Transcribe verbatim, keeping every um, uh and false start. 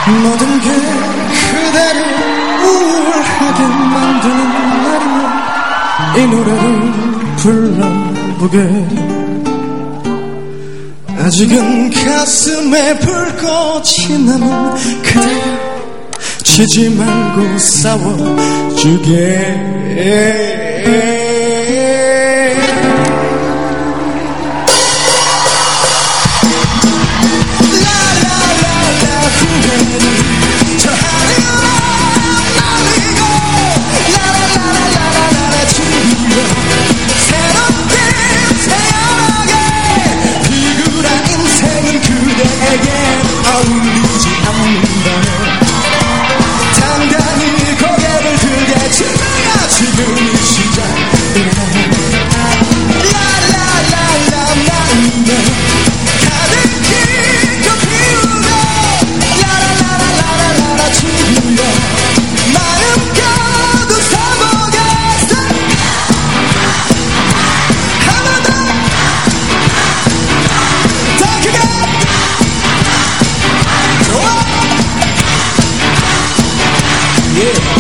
모든 게 그대를 우울하게 만드는 날이면 이 노래를 불러보게. 아직은 가슴에 불꽃이 남은 그대여 지지 말고 싸워주게. 어울리지 않는다면 당당히 고개를 들겠지만 지금이 시작이네. 라라라라 마음에 가득히 피우고 라라라라라라 지우려 마음껏 웃어보겠어. 한 번 더 더 크게. Yeah.